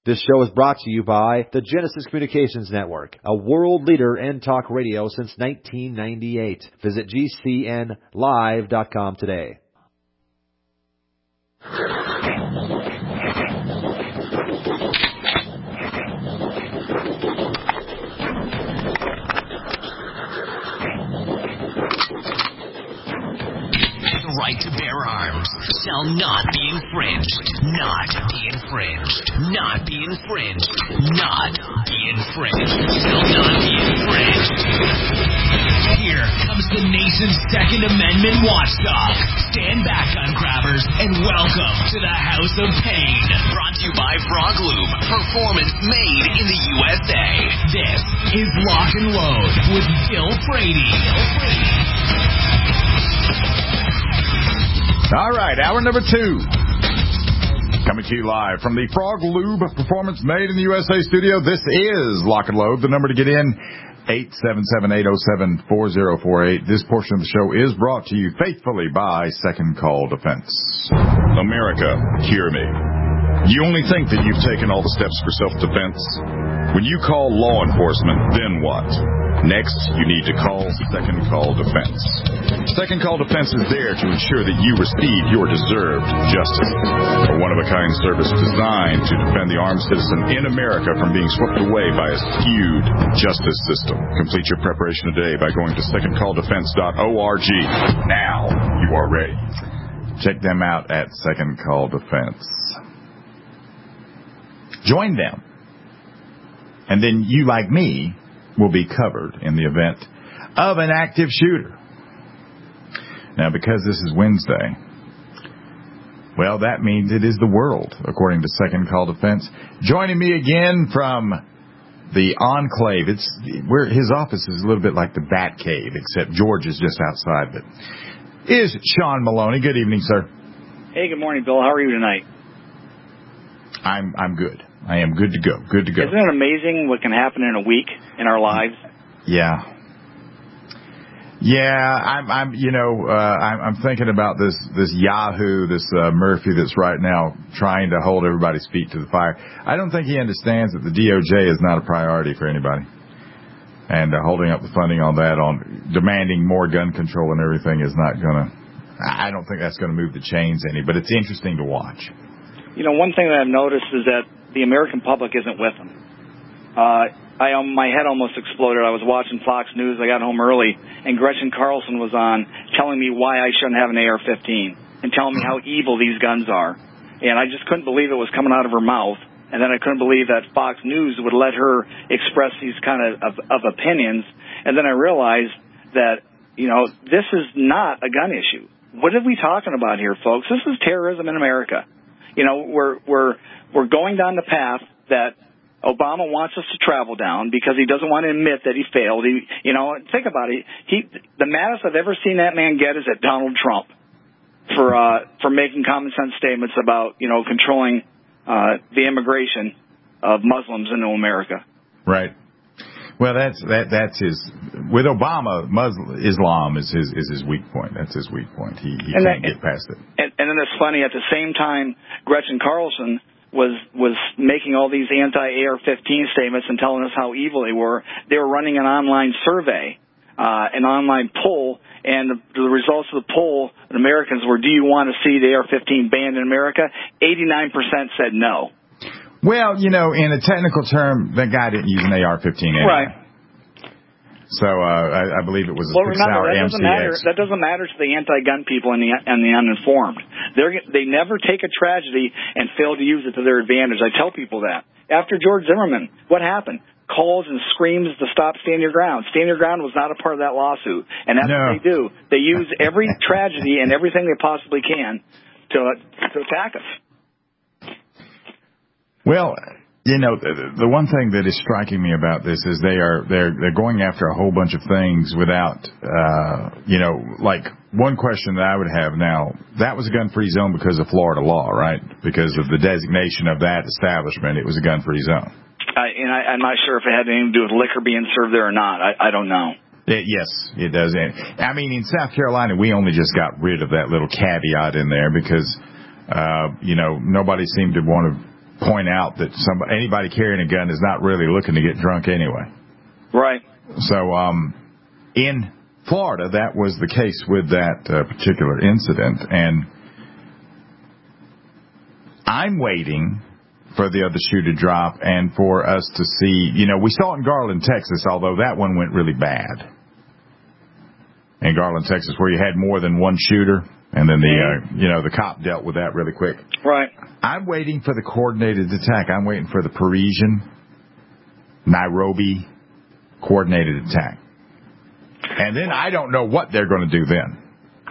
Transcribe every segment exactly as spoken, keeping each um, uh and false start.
This show is brought to you by the Genesis Communications Network, a world leader in talk radio since nineteen ninety-eight. Visit G C N live dot com today. Right to bear arms shall not be infringed, not be infringed, not be infringed, not be infringed, shall not be infringed. Here comes the nation's Second Amendment watchdog. Stand back, gun grabbers, and welcome to the House of Pain. Brought to you by Frog Lube, performance made in the U S A. This is Lock and Load with Bill Brady. Bill Brady. All right, hour number two. Coming to you live from the Frog Lube Performance Made in the U S A studio. This is Lock and Load. The number to get in, eight seven seven, eight oh seven, four oh four eight. This portion of the show is brought to you faithfully by Second Call Defense. America, hear me. You only think that you've taken all the steps for self-defense? When you call law enforcement, then what? Next, you need to call Second Call Defense. Second Call Defense is there to ensure that you receive your deserved justice. A one-of-a-kind service designed to defend the armed citizen in America from being swept away by a skewed justice system. Complete your preparation today by going to second call defense dot org. Now you are ready. Check them out at Second Call Defense. Join them. And then you, like me, will be covered in the event of an active shooter. Now, because this is Wednesday, well, that means it is the world, according to Second Call Defense. Joining me again from the Enclave. It's where his office is a little bit like the Bat Cave, except George is just outside of it. Is Sean Maloney. Good evening, sir. Hey, good morning, Bill. How are you tonight? I'm I'm good. I am good to go. Good to go. Isn't it amazing what can happen in a week in our lives? Yeah. Yeah, I'm, I'm, you know, uh, I'm, I'm thinking about this, this Yahoo, this uh, Murphy that's right now trying to hold everybody's feet to the fire. I don't think he understands that the D O J is not a priority for anybody. And uh, holding up the funding on that, on demanding more gun control and everything is not going to, I don't think that's going to move the chains any, but it's interesting to watch. You know, one thing that I've noticed is that the American public isn't with them. Uh, I, um, my head almost exploded. I was watching Fox News. I got home early, and Gretchen Carlson was on telling me why I shouldn't have an A R fifteen and telling me how evil these guns are. And I just couldn't believe it was coming out of her mouth. And then I couldn't believe that Fox News would let her express these kind of, of, of opinions. And then I realized that, you know, this is not a gun issue. What are we talking about here, folks? This is terrorism in America. You know, we're we're we're going down the path that Obama wants us to travel down because he doesn't want to admit that he failed. He, you know, think about it. He, the maddest I've ever seen that man get is at Donald Trump for uh, for making common sense statements about, you know, controlling uh, the immigration of Muslims into America. Right. Well, that's that that's his. With Obama, Muslim Islam is his is his weak point. That's his weak point. He, he can't that, get past it. And, and then it's funny. At the same time, Gretchen Carlson was was making all these anti-A R fifteen statements and telling us how evil they were. They were running an online survey, uh, an online poll, and the, the results of the poll in Americans were, do you want to see the A R fifteen banned in America? eighty-nine percent said no. Well, you know, in a technical term, that guy didn't use an A R fifteen anyway. Right. So uh, I, I believe it was a well, six-hour remember, that doesn't matter. That doesn't matter to the anti-gun people and the and the uninformed. They they never take a tragedy and fail to use it to their advantage. I tell people that. After George Zimmerman, what happened? Calls and screams to stop Stand Your Ground. Stand Your Ground was not a part of that lawsuit, and that's no. what they do. They use every tragedy and everything they possibly can to to attack us. Well, you know, the, the one thing that is striking me about this is they are they're they're going after a whole bunch of things without, uh, you know, like one question that I would have now. That was a gun-free zone because of Florida law, right? Because of the designation of that establishment, it was a gun-free zone. I, and I, I'm not sure if it had anything to do with liquor being served there or not. I, I don't know. It, yes, it does. I mean, in South Carolina, we only just got rid of that little caveat in there because, uh, you know, nobody seemed to want to point out that somebody, anybody carrying a gun is not really looking to get drunk anyway. Right. So, um, in Florida, that was the case with that uh, particular incident, and I'm waiting for the other shoe to drop and for us to see, you know, we saw it in Garland, Texas, although that one went really bad. In Garland, Texas, where you had more than one shooter, and then the, uh, you know, the cop dealt with that really quick. Right. I'm waiting for the coordinated attack. I'm waiting for the Parisian, Nairobi coordinated attack. And then I don't know what they're going to do then.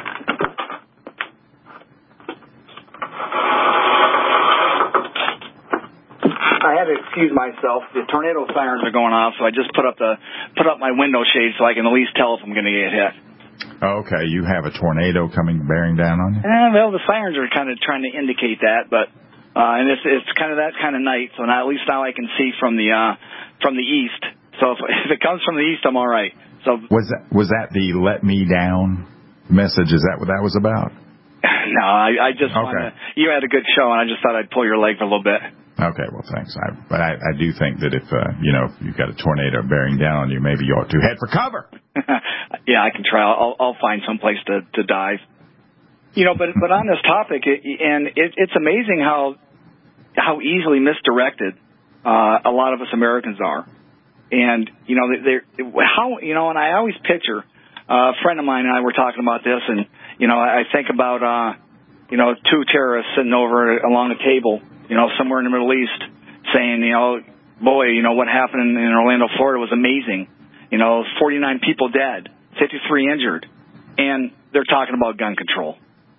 I had to excuse myself. The tornado sirens are going off, so I just put up the put up my window shade so I can at least tell if I'm going to get hit. Okay, you have a tornado coming bearing down on you? Eh, well, the sirens are kind of trying to indicate that, but uh, and it's it's kind of that kind of night. So now at least now I can see from the uh, from the east. So if, if it comes from the east, I'm all right. So was that was that the "let me down" message? Is that what that was about? No, I, I just okay. wanted, you had a good show, and I just thought I'd pull your leg for a little bit. Okay, well, thanks. I, but I, I do think that if, uh, you know, if you've got a tornado bearing down on you, maybe you ought to head for cover. Yeah, I can try. I'll, I'll find some place to, to dive. You know, but but on this topic, it, and it, it's amazing how how easily misdirected uh, a lot of us Americans are. And, you know, they're, how, you know, and I always picture, uh, a friend of mine and I were talking about this, and, you know, I think about, uh, you know, two terrorists sitting over along a table, you know, somewhere in the Middle East, saying, you know, boy, you know, what happened in Orlando, Florida was amazing. You know, forty-nine people dead, fifty-three injured, and they're talking about gun control.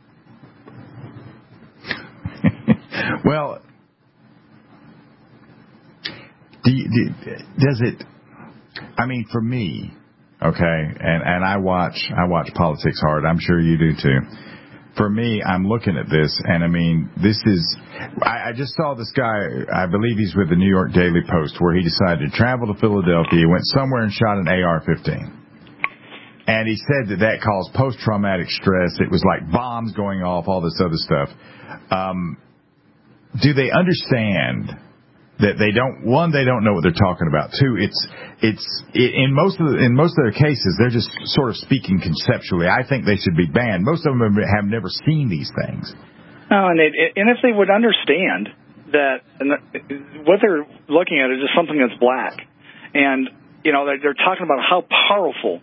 Well, do you, do, does it, I mean, for me, okay, and, and I watch, I watch politics hard. I'm sure you do too. For me, I'm looking at this, and I mean, this is, I, I just saw this guy, I believe he's with the New York Daily Post, where he decided to travel to Philadelphia, went somewhere and shot an A R fifteen. And he said that that caused post-traumatic stress. It was like bombs going off, all this other stuff. Um, do they understand that they don't, one, they don't know what they're talking about. Two, it's, it's, it, in most of the, in most of their cases, they're just sort of speaking conceptually. I think they should be banned. Most of them have never seen these things. No, and it, and if they would understand that what they're looking at is just something that's black, and, you know, they're, they're talking about how powerful,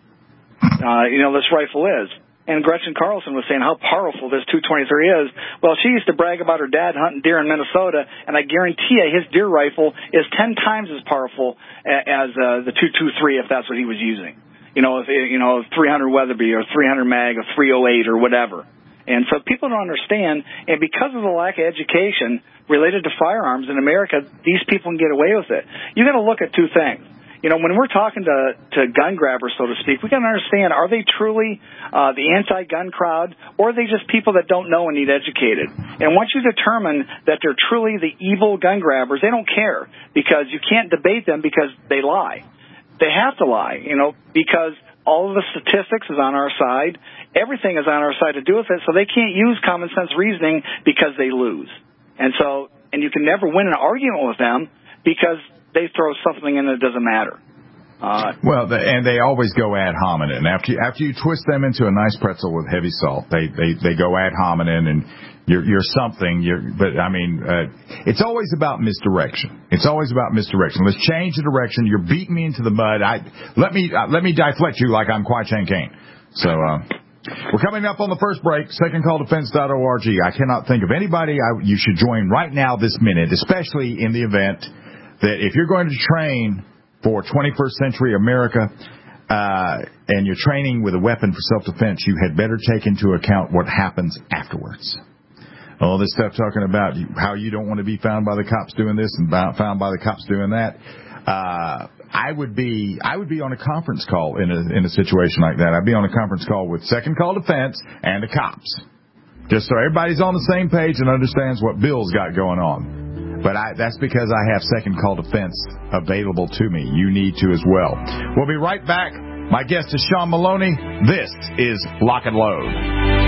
uh, you know, this rifle is. And Gretchen Carlson was saying how powerful this two twenty-three is. Well, she used to brag about her dad hunting deer in Minnesota, and I guarantee you his deer rifle is ten times as powerful as uh, the two twenty-three if that's what he was using. You know, if, you know, three hundred Weatherby or three hundred mag or three oh eight or whatever. And so people don't understand, and because of the lack of education related to firearms in America, these people can get away with it. You got to look at two things. You know, when we're talking to, to gun grabbers, so to speak, we got to understand, are they truly uh, the anti-gun crowd, or are they just people that don't know and need educated? And once you determine that they're truly the evil gun grabbers, they don't care, because you can't debate them because they lie. They have to lie, you know, because all of the statistics is on our side. Everything is on our side to do with it, so they can't use common sense reasoning because they lose. And so, and you can never win an argument with them because they throw something in that doesn't matter. Uh, well, the, and they always go ad hominem. After you, after you twist them into a nice pretzel with heavy salt, they they, they go ad hominem, and you're you're something. You're, but I mean, uh, it's always about misdirection. It's always about misdirection. Let's change the direction. You're beating me into the mud. I let me uh, let me deflect you like I'm Kwai Chang Caine. So. Uh, We're coming up on the first break, second call defense dot org. I cannot think of anybody I, you should join right now this minute, especially in the event that if you're going to train for twenty-first century America uh, and you're training with a weapon for self-defense, you had better take into account what happens afterwards. All this stuff talking about how you don't want to be found by the cops doing this and found by the cops doing that. Uh, I would be I would be on a conference call in a in a situation like that. I'd be on a conference call with Second Call Defense and the cops, just so everybody's on the same page and understands what Bill's got going on. But I, that's because I have Second Call Defense available to me. You need to as well. We'll be right back. My guest is Sean Maloney. This is Lock and Load.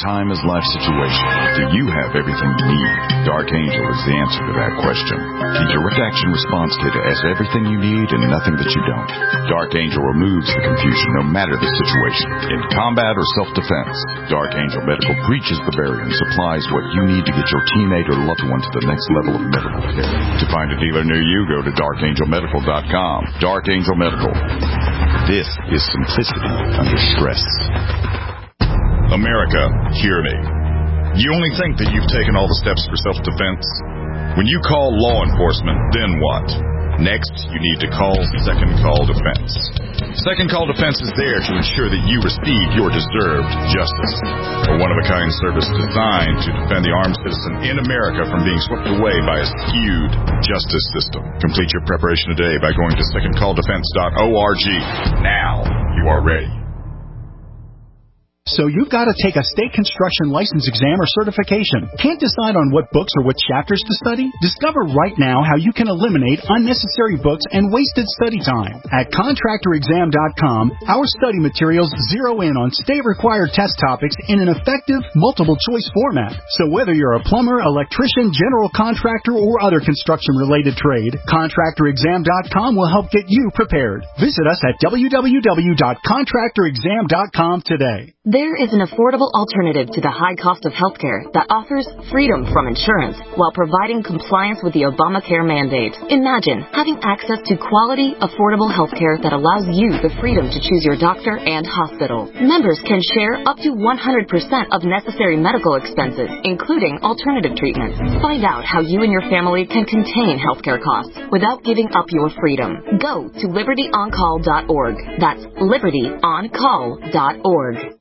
timeless life situation. Do you have everything you need? Dark Angel is the answer to that question. The direct action response kit has everything you need and nothing that you don't. Dark Angel removes the confusion no matter the situation. In combat or self-defense, Dark Angel Medical breaches the barrier and supplies what you need to get your teammate or loved one to the next level of medical care. To find a dealer near you, go to dark angel medical dot com. Dark Angel Medical. This is simplicity under stress. America, hear me. You only think that you've taken all the steps for self-defense? When you call law enforcement, then what? Next, you need to call Second Call Defense. Second Call Defense is there to ensure that you receive your deserved justice. A one-of-a-kind service designed to defend the armed citizen in America from being swept away by a skewed justice system. Complete your preparation today by going to second call defense dot org. Now you are ready. So you've got to take a state construction license exam or certification. Can't decide on what books or what chapters to study? Discover right now how you can eliminate unnecessary books and wasted study time. At contractor exam dot com, our study materials zero in on state-required test topics in an effective, multiple-choice format. So whether you're a plumber, electrician, general contractor, or other construction-related trade, contractor exam dot com will help get you prepared. Visit us at w w w dot contractor exam dot com today. There is an affordable alternative to the high cost of healthcare that offers freedom from insurance while providing compliance with the Obamacare mandate. Imagine having access to quality, affordable healthcare that allows you the freedom to choose your doctor and hospital. Members can share up to one hundred percent of necessary medical expenses, including alternative treatments. Find out how you and your family can contain healthcare costs without giving up your freedom. Go to liberty on call dot org. That's liberty on call dot org.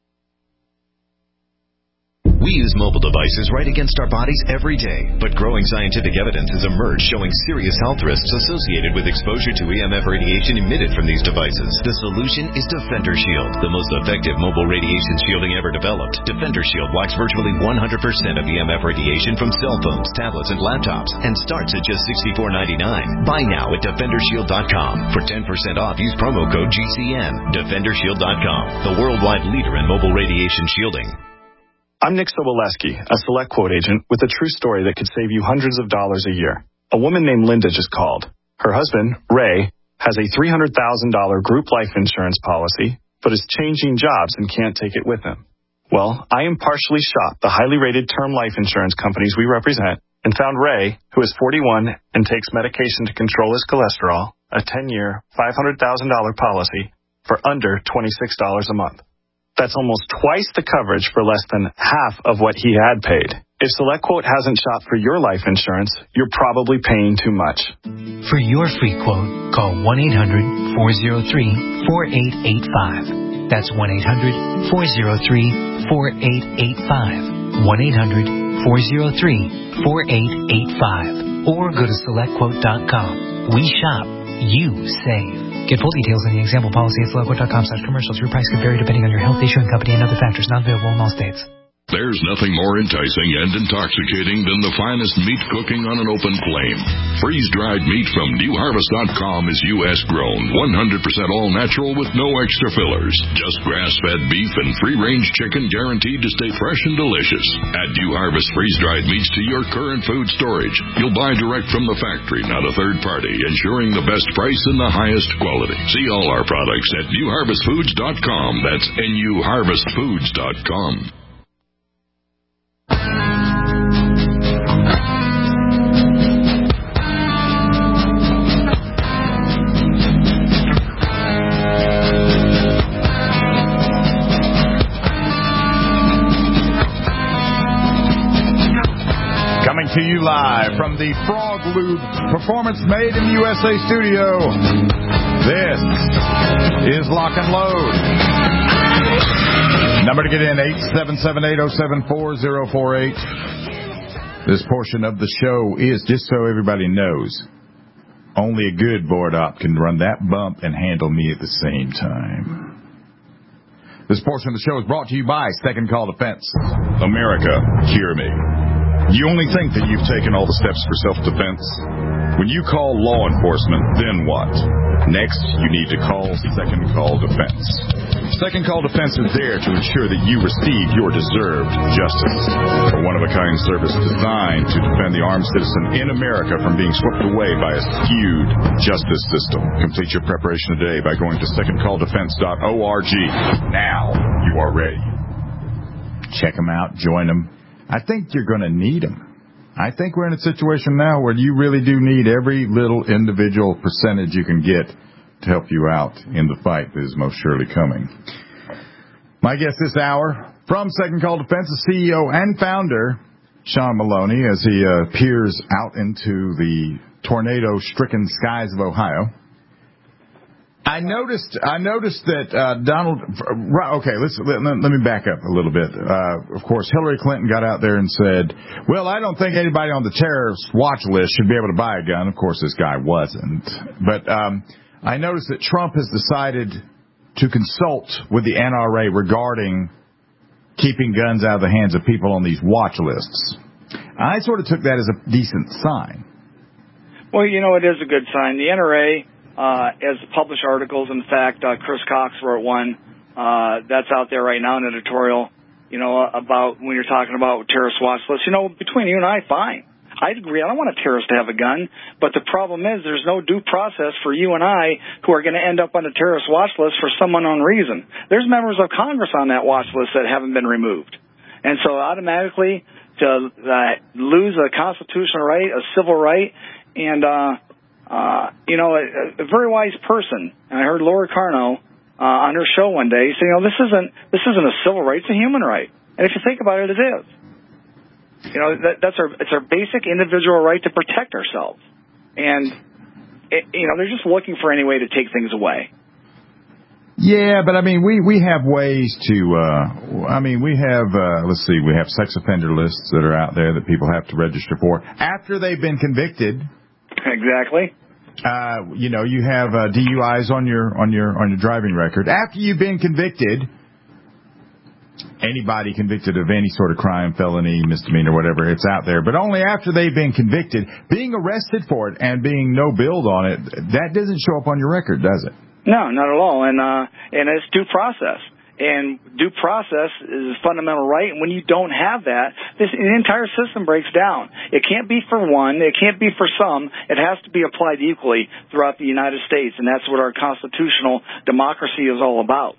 We use mobile devices right against our bodies every day, but growing scientific evidence has emerged showing serious health risks associated with exposure to E M F radiation emitted from these devices. The solution is Defender Shield, the most effective mobile radiation shielding ever developed. Defender Shield blocks virtually one hundred percent of E M F radiation from cell phones, tablets, and laptops, and starts at just sixty-four ninety-nine. Buy now at defender shield dot com. For ten percent off, use promo code G C N. defender shield dot com, the worldwide leader in mobile radiation shielding. I'm Nick Soboleski, a Select Quote agent with a true story that could save you hundreds of dollars a year. A woman named Linda just called. Her husband, Ray, has a three hundred thousand dollars group life insurance policy, but is changing jobs and can't take it with him. Well, I impartially shopped the highly rated term life insurance companies we represent and found Ray, who is forty-one and takes medication to control his cholesterol, a ten-year, five hundred thousand dollars policy for under twenty-six dollars a month. That's almost twice the coverage for less than half of what he had paid. If SelectQuote hasn't shopped for your life insurance, you're probably paying too much. For your free quote, call one eight hundred four oh three four eight eight five. That's one eight hundred four oh three four eight eight five. one eight hundred four oh three four eight eight five. Or go to select quote dot com. We shop, you save. Get full details in the example policy at select quote dot com slash commercials. Your price could vary depending on your health, issuing company, and other factors not available in all states. There's nothing more enticing and intoxicating than the finest meat cooking on an open flame. Freeze-dried meat from new harvest dot com is U S grown, one hundred percent all natural with no extra fillers. Just grass-fed beef and free-range chicken guaranteed to stay fresh and delicious. Add New Harvest freeze-dried meats to your current food storage. You'll buy direct from the factory, not a third party, ensuring the best price and the highest quality. See all our products at new harvest foods dot com. That's N U harvest foods dot com. Coming to you live from the Frog Lube Performance Made in the U S A studio, this is Lock and Load. Number to get in, eight seven seven, eight oh seven, four oh four eight. This portion of the show is, just so everybody knows, only a good board op can run that bump and handle me at the same time. This portion of the show is brought to you by Second Call Defense. America, hear me. You only think that you've taken all the steps for self-defense? When you call law enforcement, then what? Next, you need to call Second Call Defense. Second Call Defense is there to ensure that you receive your deserved justice. A one-of-a-kind service designed to defend the armed citizen in America from being swept away by a skewed justice system. Complete your preparation today by going to second call defense dot org. Now you are ready. Check them out. Join them. I think you're going to need them. I think we're in a situation now where you really do need every little individual percentage you can get to help you out in the fight that is most surely coming. My guest this hour from Second Call Defense, the C E O and founder, Sean Maloney, as he uh, peers out into the tornado-stricken skies of Ohio. I noticed. I noticed that uh, Donald. Okay, let's let, let me back up a little bit. Uh, of course, Hillary Clinton got out there and said, "Well, I don't think anybody on the terrorist watch list should be able to buy a gun." Of course, this guy wasn't. But um, I noticed that Trump has decided to consult with the N R A regarding keeping guns out of the hands of people on these watch lists. I sort of took that as a decent sign. Well, you know, it is a good sign. The N R A. Uh, as published articles, in fact, uh, Chris Cox wrote one uh, that's out there right now, an editorial, you know, about when you're talking about terrorist watch lists. You know, between you and I, fine. I'd agree. I don't want a terrorist to have a gun. But the problem is there's no due process for you and I who are going to end up on a terrorist watch list for some unknown reason. There's members of Congress on that watch list that haven't been removed. And so automatically to uh, lose a constitutional right, a civil right, and... uh Uh, you know, a, a very wise person. And I heard Laura Carno uh, on her show one day say, you know, this isn't this isn't a civil right; it's a human right. And if you think about it, it is. You know, that, that's our it's our basic individual right to protect ourselves. And it, you know, they're just looking for any way to take things away. Yeah, but I mean, we, we have ways to. Uh, I mean, we have. Uh, let's see, we have sex offender lists that are out there that people have to register for after they've been convicted. Exactly. Uh, you know, you have uh, D U Is on your on your on your driving record after you've been convicted. Anybody convicted of any sort of crime, felony, misdemeanor, whatever, it's out there. But only after they've been convicted, being arrested for it and being no billed on it, that doesn't show up on your record, does it? No, not at all. And uh, and it's due process. And due process is a fundamental right. And when you don't have that, this the entire system breaks down. It can't be for one. It can't be for some. It has to be applied equally throughout the United States. And that's what our constitutional democracy is all about.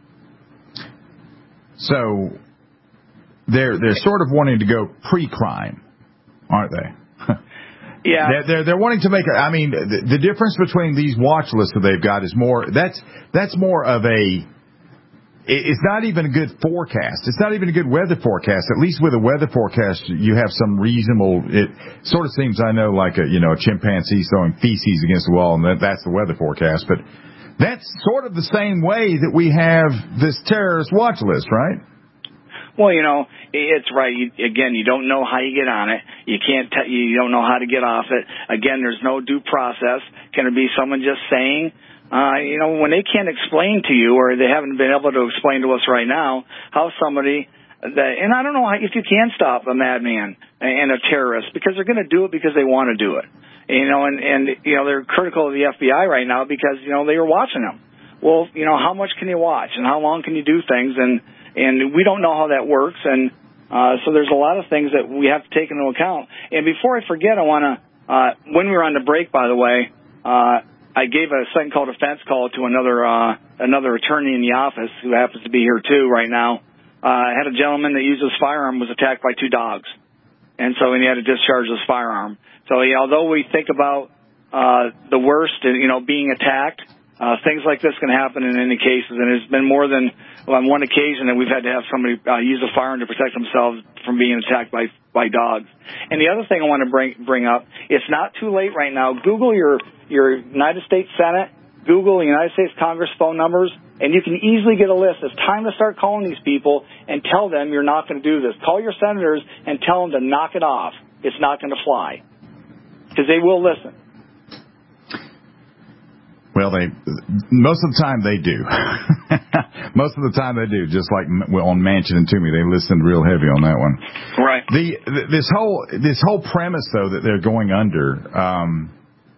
So they're they're sort of wanting to go pre-crime, aren't they? Yeah. They're, they're they're wanting to make a, I mean, the, the difference between these watch lists that they've got is more, that's that's more of a, it's not even a good forecast. It's not even a good weather forecast. At least with a weather forecast, you have some reasonable. It sort of seems, I know, like a you know a chimpanzee throwing feces against the wall, and that, that's the weather forecast. But that's sort of the same way that we have this terrorist watch list, right? Well, you know, it's right. You, again, you don't know how you get on it. You can't. T- you don't know how to get off it. Again, there's no due process. Can it be someone just saying? Uh, you know, when they can't explain to you, or they haven't been able to explain to us right now, how somebody that, and I don't know how, if you can stop a madman and a terrorist, because they're going to do it because they want to do it. You know, and, and, you know, they're critical of the F B I right now because, you know, they were watching them. Well, you know, how much can you watch and how long can you do things? And, and we don't know how that works. And, uh, so there's a lot of things that we have to take into account. And before I forget, I want to, uh, when we were on the break, by the way, uh, I gave a second call defense call to another uh, another attorney in the office who happens to be here too right now. Uh, I had a gentleman that used his firearm was attacked by two dogs, and so he had to discharge his firearm. So yeah, although we think about uh, the worst, you know, being attacked, uh, things like this can happen in any cases, and there's been more than well, on one occasion that we've had to have somebody uh, use a firearm to protect themselves from being attacked by by dogs. And the other thing I want to bring bring up, it's not too late right now. Google your your United States Senate, Google the United States Congress phone numbers, and you can easily get a list. It's time to start calling these people and tell them you're not going to do this. Call your senators and tell them to knock it off. It's not going to fly. Because they will listen. Well, they most of the time they do. Most of the time they do. Just like on Manchin and Toomey, they listened real heavy on that one. Right. The this whole this whole premise though that they're going under. Um,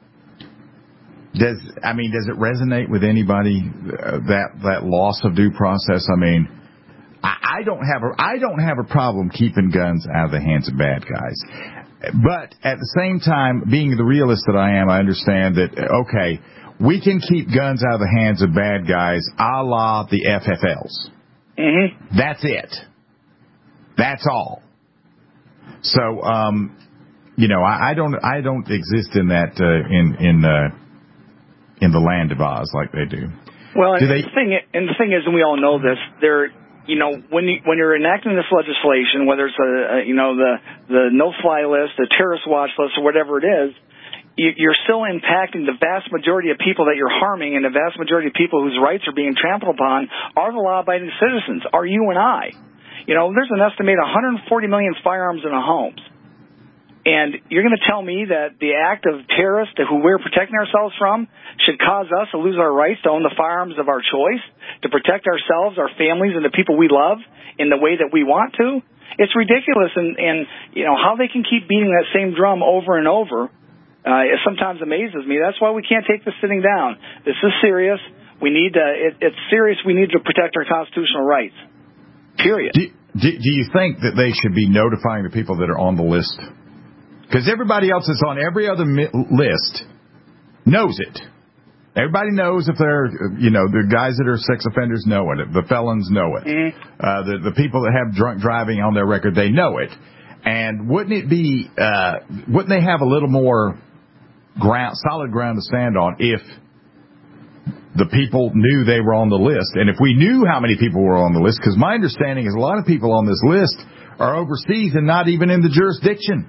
does I mean does it resonate with anybody uh, that that loss of due process? I mean, I, I don't have a I don't have a problem keeping guns out of the hands of bad guys. But at the same time, being the realist that I am, I understand that okay. We can keep guns out of the hands of bad guys, a la the F F Ls. Mm-hmm. That's it. That's all. So, um, you know, I, I don't, I don't exist in that uh, in in uh, in the land of Oz like they do. Well, do and, they, the thing, and the thing is, and we all know this, there. You know, when you, when you're enacting this legislation, whether it's a, a you know the the no-fly list, the terrorist watch list, or whatever it is. You're still impacting the vast majority of people that you're harming, and the vast majority of people whose rights are being trampled upon are the law-abiding citizens, are you and I. You know, there's an estimated one hundred forty million firearms in our homes. And you're going to tell me that the act of terrorists who we're protecting ourselves from should cause us to lose our rights to own the firearms of our choice, to protect ourselves, our families, and the people we love in the way that we want to? It's ridiculous, and, and you know, how they can keep beating that same drum over and over. Uh, it sometimes amazes me. That's why we can't take this sitting down. This is serious. We need to, it, it's serious. We need to protect our constitutional rights. Period. Do, do, do you think that they should be notifying the people that are on the list? Because everybody else that's on every other mi- list knows it. Everybody knows if they're, you know, the guys that are sex offenders know it. The felons know it. Mm-hmm. Uh, the, the people that have drunk driving on their record, they know it. And wouldn't it be, uh, wouldn't they have a little more ground, solid ground to stand on if the people knew they were on the list? And if we knew how many people were on the list, because my understanding is a lot of people on this list are overseas and not even in the jurisdiction.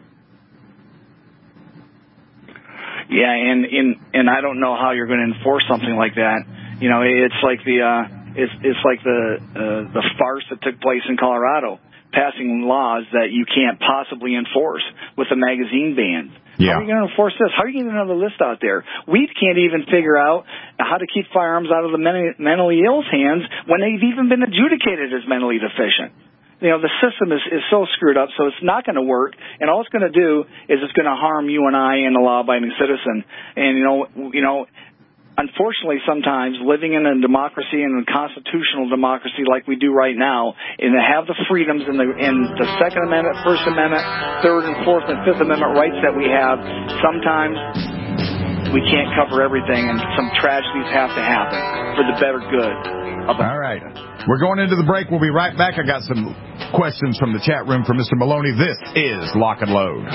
Yeah, and in and I don't know how you're going to enforce something like that. You know, it's like the uh, it's it's like the uh, the farce that took place in Colorado, passing laws that you can't possibly enforce with the magazine bans. Yeah. How are you going to enforce this? How are you going to have a list out there? We can't even figure out how to keep firearms out of the mentally ill's hands when they've even been adjudicated as mentally deficient. You know, the system is, is so screwed up, so it's not going to work, and all it's going to do is it's going to harm you and I and the law-abiding citizen. And, you know, you know, unfortunately, sometimes living in a democracy and a constitutional democracy like we do right now, and to have the freedoms in the in the Second Amendment, First Amendment, Third and Fourth and Fifth Amendment rights that we have, sometimes we can't cover everything, and some tragedies have to happen for the better good of the. All right. We're going into the break. We'll be right back. I got some questions from the chat room from Mister Maloney. This is Lock and Load.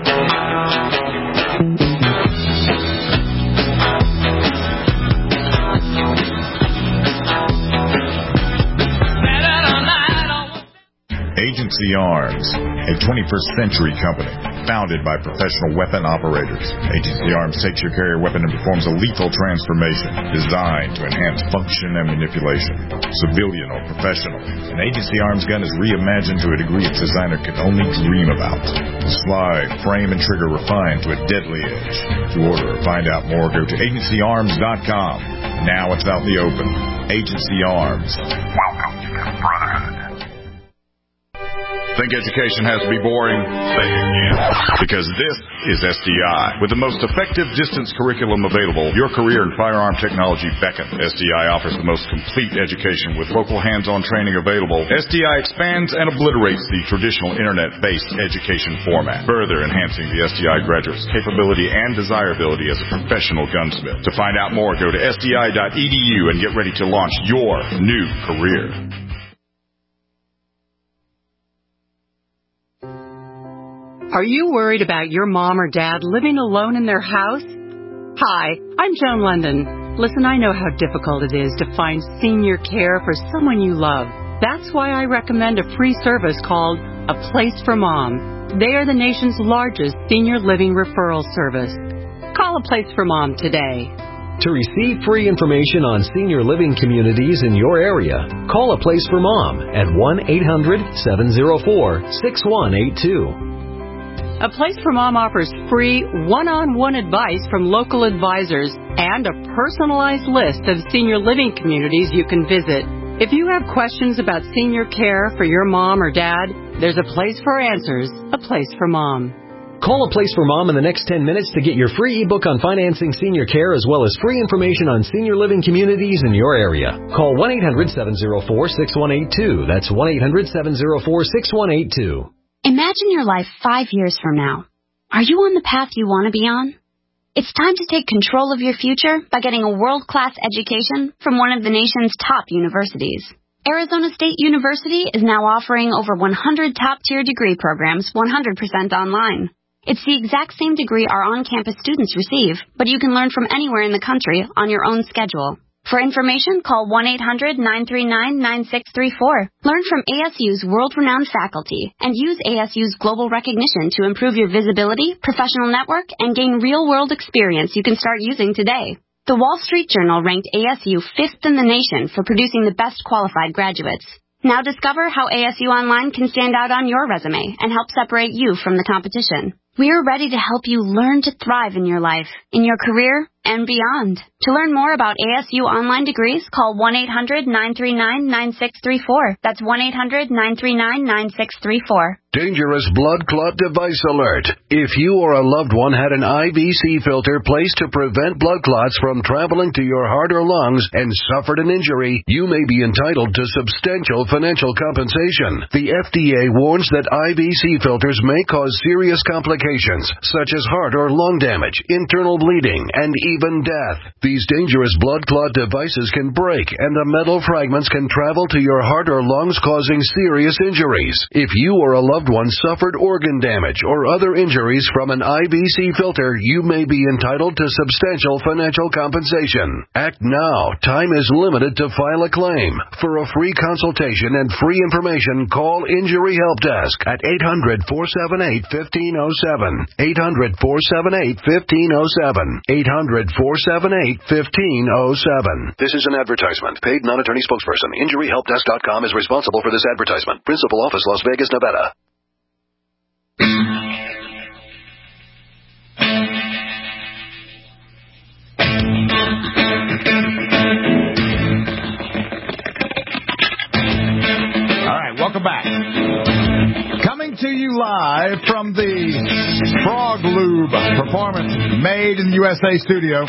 Agency Arms, a twenty-first century company founded by professional weapon operators. Agency Arms takes your carrier weapon and performs a lethal transformation designed to enhance function and manipulation. Civilian or professional, an Agency Arms gun is reimagined to a degree its designer could only dream about. Slide, frame, and trigger refined to a deadly edge. To order or find out more, go to agency arms dot com. Now it's out in the open. Agency Arms. Welcome to the Brotherhood. Think education has to be boring? Say it again. Because this is S D I. With the most effective distance curriculum available, your career in firearm technology beckons. S D I offers the most complete education with local hands-on training available. S D I expands and obliterates the traditional internet-based education format, further enhancing the S D I graduate's capability and desirability as a professional gunsmith. To find out more, go to S D I dot E D U and get ready to launch your new career. Are you worried about your mom or dad living alone in their house? Hi, I'm Joan London. Listen, I know how difficult it is to find senior care for someone you love. That's why I recommend a free service called A Place for Mom. They are the nation's largest senior living referral service. Call A Place for Mom today. To receive free information on senior living communities in your area, call A Place for Mom at one eight hundred seven oh four six one eight two. A Place for Mom offers free one-on-one advice from local advisors and a personalized list of senior living communities you can visit. If you have questions about senior care for your mom or dad, there's a place for answers, A Place for Mom. Call A Place for Mom in the next ten minutes to get your free ebook on financing senior care as well as free information on senior living communities in your area. Call one eight hundred seven oh four six one eight two. That's one eight hundred seven oh four six one eight two. Imagine your life five years from now. Are you on the path you want to be on? It's time to take control of your future by getting a world-class education from one of the nation's top universities. Arizona State University is now offering over one hundred top-tier degree programs one hundred percent online. It's the exact same degree our on-campus students receive, but you can learn from anywhere in the country on your own schedule. For information, call one eight hundred nine three nine nine six three four. Learn from A S U's world-renowned faculty and use A S U's global recognition to improve your visibility, professional network, and gain real-world experience you can start using today. The Wall Street Journal ranked A S U fifth in the nation for producing the best qualified graduates. Now discover how A S U Online can stand out on your resume and help separate you from the competition. We're ready to help you learn to thrive in your life, in your career, and beyond. To learn more about A S U online degrees, call one eight hundred nine three nine nine six three four. That's one eight hundred nine three nine nine six three four. Dangerous blood clot device alert. If you or a loved one had an I V C filter placed to prevent blood clots from traveling to your heart or lungs and suffered an injury, you may be entitled to substantial financial compensation. The F D A warns that I V C filters may cause serious complications, such as heart or lung damage, internal bleeding, and even death. These dangerous blood clot devices can break, and the metal fragments can travel to your heart or lungs, causing serious injuries. If you or a loved one suffered organ damage or other injuries from an I V C filter, you may be entitled to substantial financial compensation. Act now. Time is limited to file a claim. For a free consultation and free information, call Injury Help Desk at eight hundred four seven eight one five zero seven. eight hundred four seven eight one five zero seven. eight hundred four seven eight one five zero seven. This is an advertisement. Paid non-attorney spokesperson. Injury Help Desk dot com is responsible for this advertisement. Principal office, Las Vegas, Nevada. All right, welcome back. Coming to you live from the Frog Lube Performance Made in the U S A studio.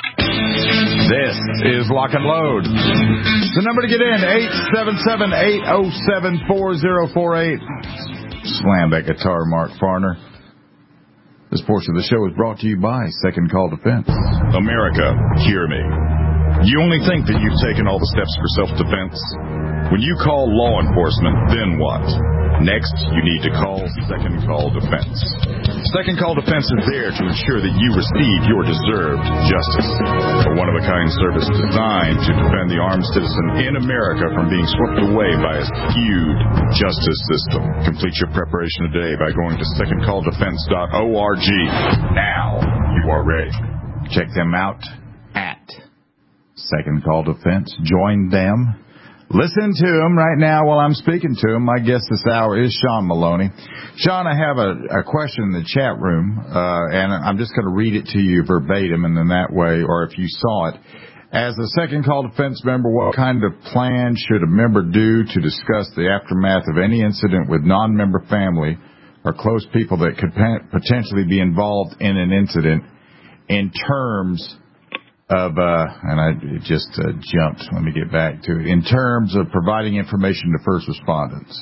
This is Lock and Load. The number to get in, eight seven seven, eight oh seven, four oh four eight. Slam that guitar, Mark Farner. This portion of the show is brought to you by Second Call Defense. America, hear me. You only think that you've taken all the steps for self-defense? When you call law enforcement, then what? Next, you need to call Second Call Defense. Second Call Defense is there to ensure that you receive your deserved justice. A one-of-a-kind service designed to defend the armed citizen in America from being swept away by a skewed justice system. Complete your preparation today by going to second call defense dot org. Now you are ready. Check them out at Second Call Defense. Join them. Listen to him right now while I'm speaking to him. My guest this hour is Sean Maloney. Sean, I have a, a question in the chat room, uh, and I'm just going to read it to you verbatim, and then that way, or if you saw it. As a Second Call Defense member, what kind of plan should a member do to discuss the aftermath of any incident with non-member family or close people that could potentially be involved in an incident in terms of, uh, and I it just uh, jumped. Let me get back to it. In terms of providing information to first responders.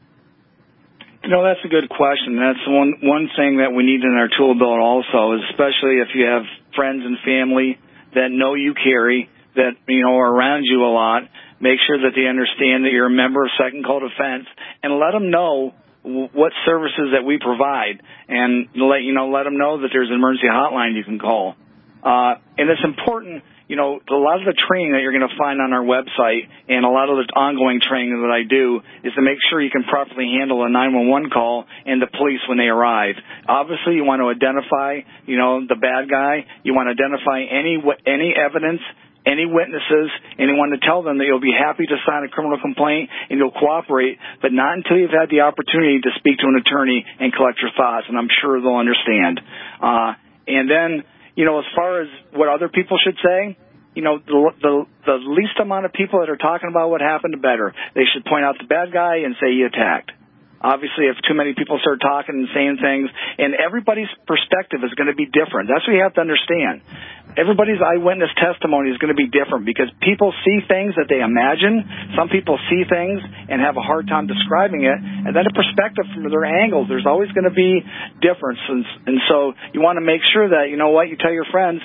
You know, that's a good question. That's one one thing that we need in our tool belt also, especially if you have friends and family that know you carry, that, you know, are around you a lot. Make sure that they understand that you're a member of Second Call Defense, and let them know what services that we provide, and let you know, let them know that there's an emergency hotline you can call. Uh, and it's important, you know, a lot of the training that you're going to find on our website and a lot of the ongoing training that I do is to make sure you can properly handle a nine one one call and the police when they arrive. Obviously, you want to identify, you know, the bad guy. You want to identify any any evidence any witnesses, anyone to tell them that you'll be happy to sign a criminal complaint and you'll cooperate, but not until you've had the opportunity to speak to an attorney and collect your thoughts, and I'm sure they'll understand. Uh, and then, you know, as far as what other people should say, you know, the, the, the least amount of people that are talking about what happened, the better. They should point out the bad guy and say he attacked. Obviously, if too many people start talking and saying things, and everybody's perspective is going to be different. That's what you have to understand. Everybody's eyewitness testimony is going to be different because people see things that they imagine. Some people see things and have a hard time describing it. And then a perspective from their angles, there's always going to be difference. And, and so you want to make sure that, you know what, you tell your friends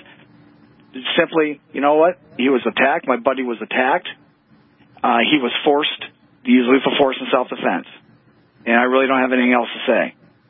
simply, you know what, he was attacked. My buddy was attacked. Uh, he was forced to use lethal force in self-defense. And I really don't have anything else to say.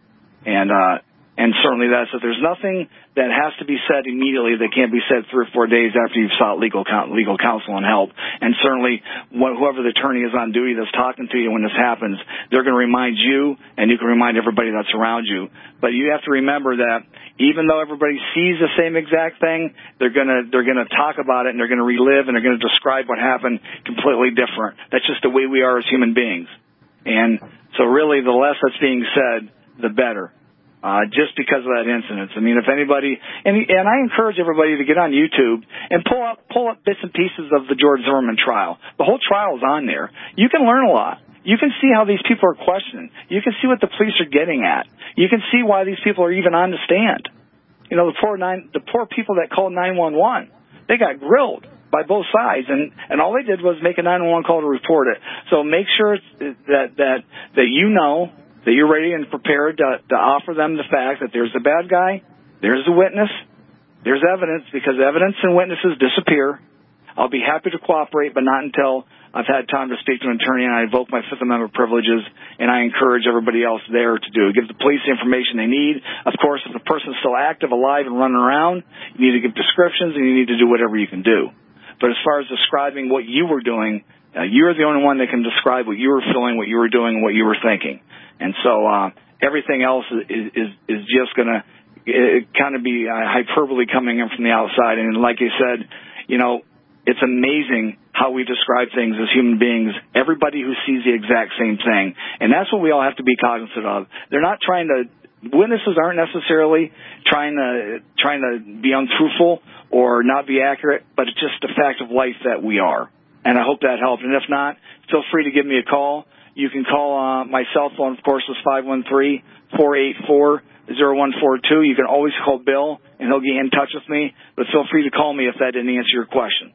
And uh, and certainly that's it. There's nothing that has to be said immediately that can't be said three or four days after you've sought legal legal counsel and help. And certainly whoever the attorney is on duty that's talking to you when this happens, they're going to remind you, and you can remind everybody that's around you. But you have to remember that even though everybody sees the same exact thing, they're going to they're going to talk about it, and they're going to relive, and they're going to describe what happened completely different. That's just the way we are as human beings. And so really, the less that's being said, the better, uh, just because of that incident. I mean, if anybody, and, and I encourage everybody to get on YouTube and pull up, pull up bits and pieces of the George Zimmerman trial. The whole trial is on there. You can learn a lot. You can see how these people are questioned. You can see what the police are getting at. You can see why these people are even on the stand. You know, the poor nine, the poor people that called nine one one, they got grilled by both sides, and, and all they did was make a nine one one call to report it. So make sure that that that you know that you're ready and prepared to, to offer them the fact that there's the bad guy, there's the witness, there's evidence, because evidence and witnesses disappear. I'll be happy to cooperate, but not until I've had time to speak to an attorney and I invoke my Fifth Amendment privileges, and I encourage everybody else there to do it. Give the police the information they need. Of course, if the person's still active, alive, and running around, you need to give descriptions, and you need to do whatever you can do. But as far as describing what you were doing, uh, you're the only one that can describe what you were feeling, what you were doing, and what you were thinking. And so uh, everything else is is, is just going to kind of be uh, hyperbole coming in from the outside. And like you said, you know, it's amazing how we describe things as human beings. Everybody who sees the exact same thing. And that's what we all have to be cognizant of. They're not trying to, witnesses aren't necessarily trying to trying to be untruthful or not be accurate, but it's just a fact of life that we are. And I hope that helped. And if not, feel free to give me a call. You can call uh, my cell phone, of course, is five one three, four eight four, zero one four two. You can always call Bill, and he'll get in touch with me. But feel free to call me if that didn't answer your question.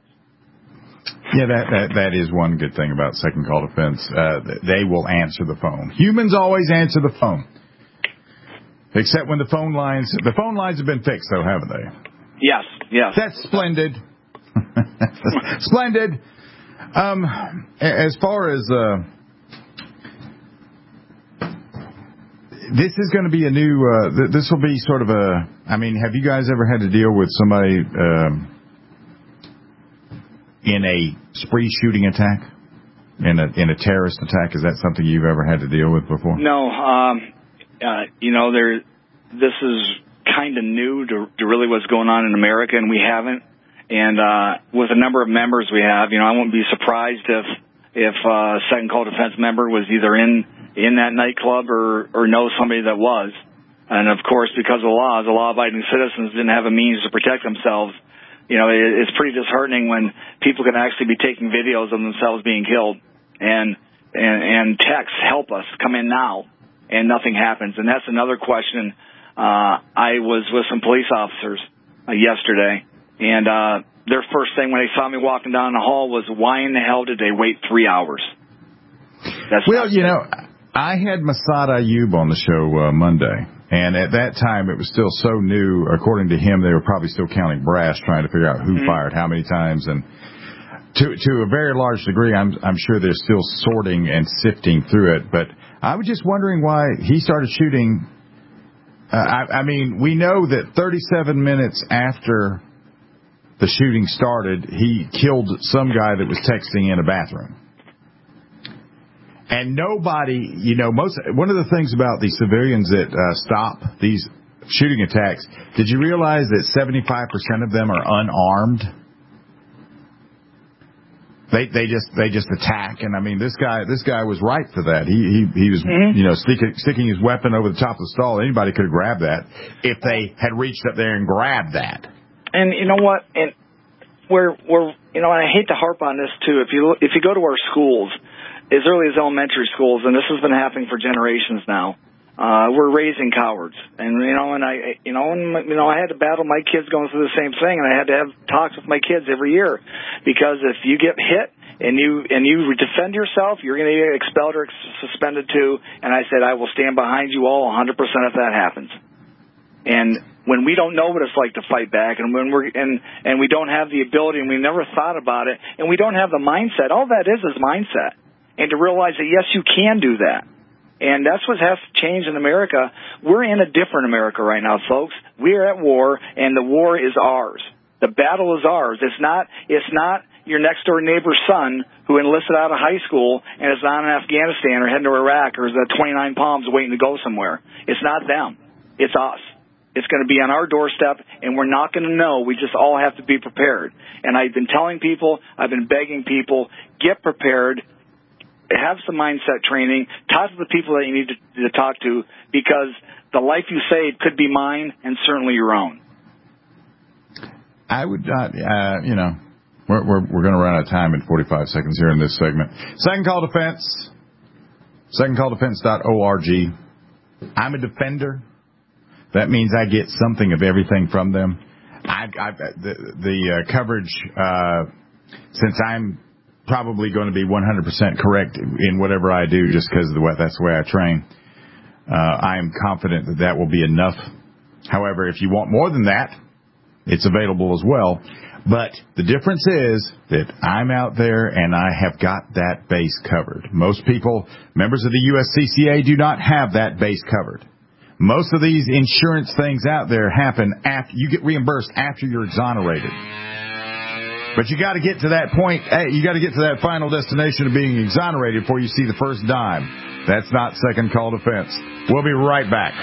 Yeah, that, that that is one good thing about second call defense. Uh, they will answer the phone. Humans always answer the phone. Except when the phone lines, the phone lines have been fixed, though, haven't they? Yes, yes. That's splendid. Splendid. Um, as far as, uh, this is going to be a new, uh, th- this will be sort of a, I mean, have you guys ever had to deal with somebody, um, in a spree shooting attack? In a, in a terrorist attack? Is that something you've ever had to deal with before? No, um, uh, you know, there, this is kind of new to, to really what's going on in America, and we haven't. And uh, with the number of members we have, you know, I wouldn't be surprised if if uh, a second call defense member was either in in that nightclub or or knows somebody that was. And of course, because of the laws, the law-abiding citizens didn't have a means to protect themselves. You know, it, it's pretty disheartening when people can actually be taking videos of themselves being killed, and and, and texts help us come in now, and nothing happens. And that's another question. Uh, I was with some police officers uh, yesterday, and uh, their first thing when they saw me walking down the hall was, why in the hell did they wait three hours? That's well, you know, I had Massad Ayub on the show uh, Monday, and at that time it was still so new. According to him, they were probably still counting brass, trying to figure out who mm-hmm. fired how many times, and to to a very large degree, I'm I'm sure they're still sorting and sifting through it. But I was just wondering why he started shooting. Uh, I, I mean, we know that thirty-seven minutes after the shooting started, he killed some guy that was texting in a bathroom. And nobody, you know, most one of the things about the civilians that uh, stop these shooting attacks, did you realize that seventy-five percent of them are unarmed? They they just they just attack, and I mean this guy this guy was right for that. He he he was mm-hmm. you know sticking sticking his weapon over the top of the stall. Anybody could have grabbed that if they had reached up there and grabbed that. And you know what? And we're we're you know and I hate to harp on this too. If you if you go to our schools, as early as elementary schools, and this has been happening for generations now. Uh, we're raising cowards, and you know, and I, you know, and you know, I had to battle my kids going through the same thing, and I had to have talks with my kids every year, because if you get hit and you and you defend yourself, you're going to get expelled or suspended too. And I said, I will stand behind you all one hundred percent if that happens. And when we don't know what it's like to fight back, and when we're and and we don't have the ability, and we never thought about it, and we don't have the mindset, all that is is mindset, and to realize that yes, you can do that. And that's what has changed in America. We're in a different America right now, folks. We are at war, and the war is ours. The battle is ours. It's not, it's not your next-door neighbor's son who enlisted out of high school and is not in Afghanistan or heading to Iraq or is at twenty-nine Palms waiting to go somewhere. It's not them. It's us. It's going to be on our doorstep, and we're not going to know. We just all have to be prepared. And I've been telling people, I've been begging people, get prepared. Have some mindset training. Talk to the people that you need to, to talk to, because the life you save could be mine and certainly your own. I would not, uh, you know, we're we're, we're going to run out of time in forty-five seconds here in this segment. Second Call Defense, second call defense dot org. I'm a defender. That means I get something of everything from them. I, I the, the uh, coverage, uh, since I'm probably going to be one hundred percent correct in whatever I do just because of the way, that's the way I train. Uh, I am confident that that will be enough. However, if you want more than that, it's available as well. But the difference is that I'm out there and I have got that base covered. Most people, members of the U S C C A, do not have that base covered. Most of these insurance things out there happen after you get reimbursed after you're exonerated. But you got to get to that point. Hey, you got to get to that final destination of being exonerated before you see the first dime. That's not Second Call Defense. We'll be right back.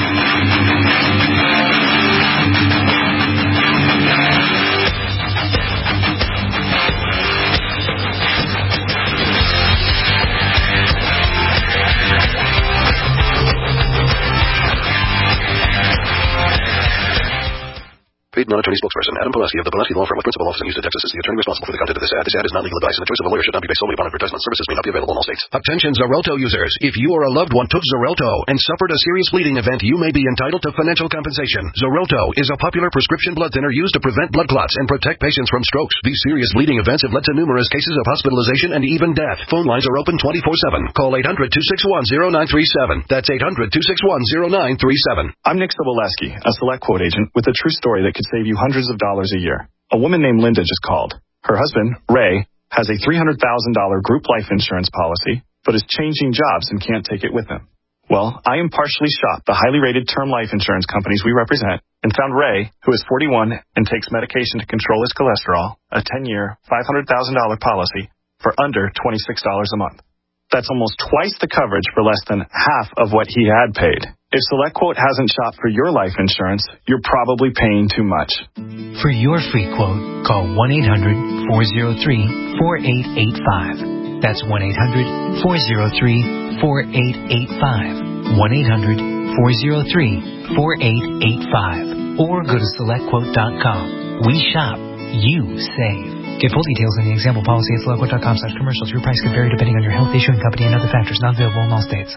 Paid non-attorney spokesperson Adam Pulaski of the Pulaski Law Firm with principal office in Houston, Texas is the attorney responsible for the content of this ad. This ad is not legal advice, and the choice of a lawyer should not be based solely upon advertisement. Services may not be available in all states. Attention Xarelto users. If you or a loved one took Xarelto and suffered a serious bleeding event, you may be entitled to financial compensation. Xarelto is a popular prescription blood thinner used to prevent blood clots and protect patients from strokes. These serious bleeding events have led to numerous cases of hospitalization and even death. Phone lines are open twenty-four seven. Call eight hundred, two six one, zero nine three seven. That's eight hundred, two six one, zero nine three seven. I'm Nick Soboleski, a select quote agent with a true story that could save you hundreds of dollars a year. A woman named Linda just called. Her husband, Ray, has a three hundred thousand dollars group life insurance policy, but is changing jobs and can't take it with him. Well, I impartially shopped the highly rated term life insurance companies we represent and found Ray, who is forty-one and takes medication to control his cholesterol, a ten-year, five hundred thousand dollars policy for under twenty-six dollars a month. That's almost twice the coverage for less than half of what he had paid. If SelectQuote hasn't shopped for your life insurance, you're probably paying too much. For your free quote, call one eight hundred, four oh three, four eight eight five. That's one eight hundred, four oh three, four eight eight five. one eight hundred, four oh three, four eight eight five. Or go to select quote dot com. We shop. You save. Get full details in the example policy at select quote dot com slash commercials. Your price could vary depending on your health, issuing company, and other factors. Not available in all states.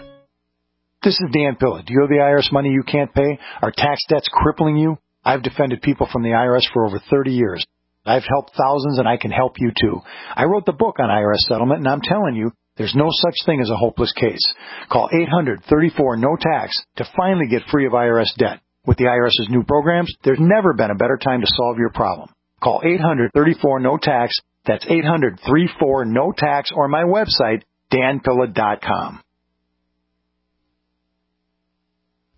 This is Dan Pilla. Do you owe the I R S money you can't pay? Are tax debts crippling you? I've defended people from the I R S for over thirty years. I've helped thousands, and I can help you too. I wrote the book on I R S settlement, and I'm telling you, there's no such thing as a hopeless case. Call eight hundred, thirty-four, no tax to finally get free of I R S debt. With the IRS's new programs, there's never been a better time to solve your problem. Call eight hundred, thirty-four, no tax. That's eight hundred, thirty-four, no tax, or my website, dan pilla dot com.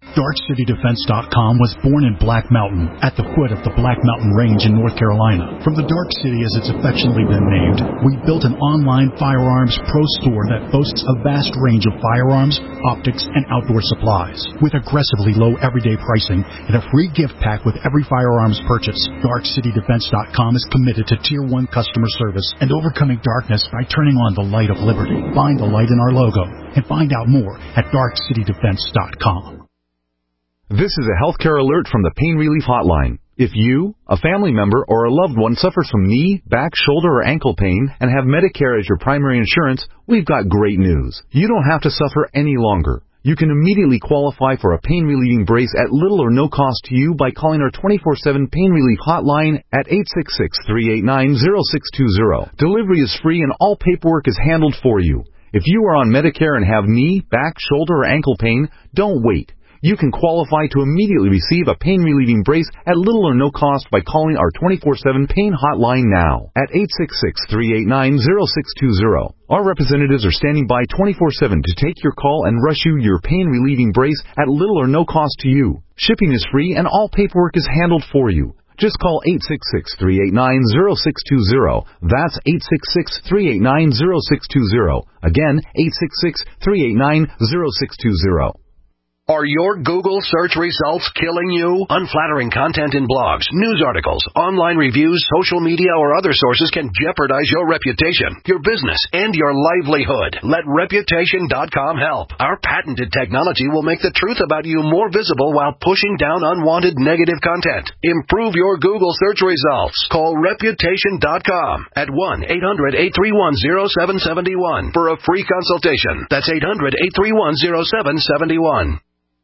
Dark City Defense dot com was born in Black Mountain, at the foot of the Black Mountain Range in North Carolina. From the Dark City, as it's affectionately been named, we built an online firearms pro store that boasts a vast range of firearms, optics, and outdoor supplies. With aggressively low everyday pricing and a free gift pack with every firearms purchase, Dark City Defense dot com is committed to Tier one customer service and overcoming darkness by turning on the light of liberty. Find the light in our logo and find out more at Dark City Defense dot com. This is a healthcare alert from the Pain Relief Hotline. If you, a family member, or a loved one suffers from knee, back, shoulder, or ankle pain and have Medicare as your primary insurance, we've got great news. You don't have to suffer any longer. You can immediately qualify for a pain-relieving brace at little or no cost to you by calling our twenty-four seven Pain Relief Hotline at eight six six, three eight nine, zero six two zero. Delivery is free and all paperwork is handled for you. If you are on Medicare and have knee, back, shoulder, or ankle pain, don't wait. You can qualify to immediately receive a pain-relieving brace at little or no cost by calling our twenty-four seven Pain Hotline now at eight six six, three eight nine, zero six two zero. Our representatives are standing by twenty-four seven to take your call and rush you your pain-relieving brace at little or no cost to you. Shipping is free and all paperwork is handled for you. Just call eight six six, three eight nine, zero six two zero. That's eight six six, three eight nine, zero six two zero. Again, eight six six, three eight nine, zero six two zero. Are your Google search results killing you? Unflattering content in blogs, news articles, online reviews, social media, or other sources can jeopardize your reputation, your business, and your livelihood. Let Reputation dot com help. Our patented technology will make the truth about you more visible while pushing down unwanted negative content. Improve your Google search results. Call Reputation dot com at one eight hundred, eight three one, zero seven seven one for a free consultation. That's eight hundred, eight three one, zero seven seven one.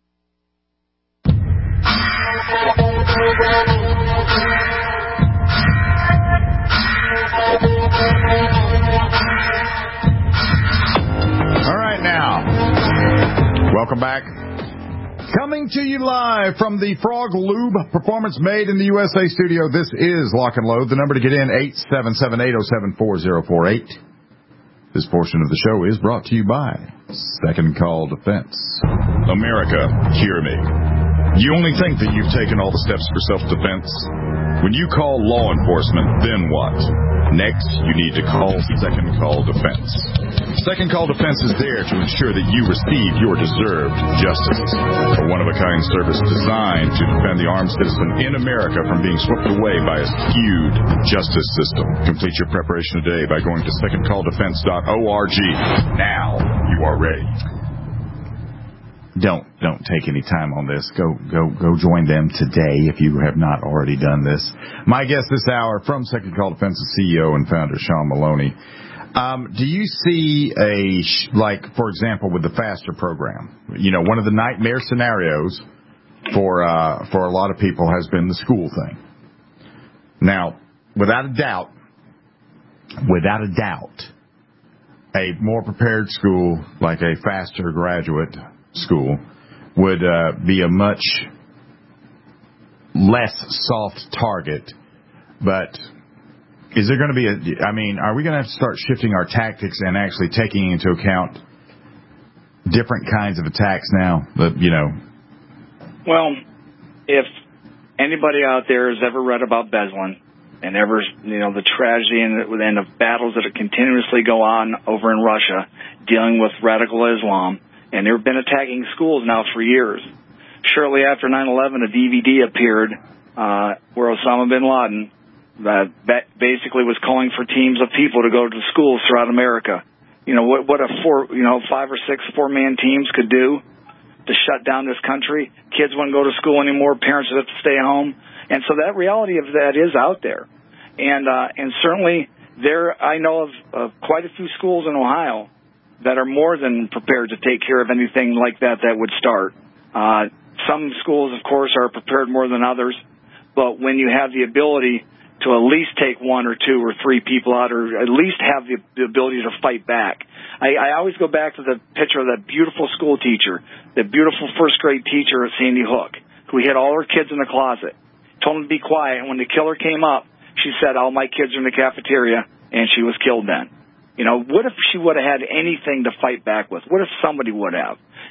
All right, now, welcome back. Coming to you live from the Frog Lube Performance Made in the U S A studio, this is Lock and Load. The number to get in, eight seven seven, eight oh seven, four oh four eight. This portion of the show is brought to you by Second Call Defense. America, hear me. You only think that you've taken all the steps for self-defense? When you call law enforcement, then what? Next, you need to call Second Call Defense. Second Call Defense is there to ensure that you receive your deserved justice. A one-of-a-kind service designed to defend the armed citizen in America from being swept away by a skewed justice system. Complete your preparation today by going to second call defense dot org. Now you are ready. Don't don't take any time on this. Go go go join them today if you have not already done this. My guest this hour from Second Call Defense is C E O and founder Sean Maloney. Um, do you see a like, for example, with the FASTER program? You know, one of the nightmare scenarios for uh, for a lot of people has been the school thing. Now, without a doubt, without a doubt, a more prepared school like a FASTER graduate school would uh, be a much less soft target. But is there going to be a, I mean, are we going to have to start shifting our tactics and actually taking into account different kinds of attacks now? But, you know. Well, if anybody out there has ever read about Beslan and ever, you know, the tragedy and the, and the battles that continuously go on over in Russia dealing with radical Islam, and they've been attacking schools now for years. Shortly after nine eleven, a D V D appeared uh, where Osama bin Laden uh, basically was calling for teams of people to go to schools throughout America. You know, what, what a four, you know, five or six four-man teams could do to shut down this country. Kids wouldn't go to school anymore. Parents would have to stay home. And so that reality of that is out there. And uh, and certainly there, I know of uh, quite a few schools in Ohio that are more than prepared to take care of anything like that that would start. Uh, some schools, of course, are prepared more than others, but when you have the ability to at least take one or two or three people out, or at least have the, the ability to fight back. I, I always go back to the picture of that beautiful school teacher, the beautiful first-grade teacher at Sandy Hook, who hid all her kids in the closet, told them to be quiet, and when the killer came up, she said, all my kids are in the cafeteria, and she was killed then. You know, what if she would have had anything to fight back with? What if somebody would have?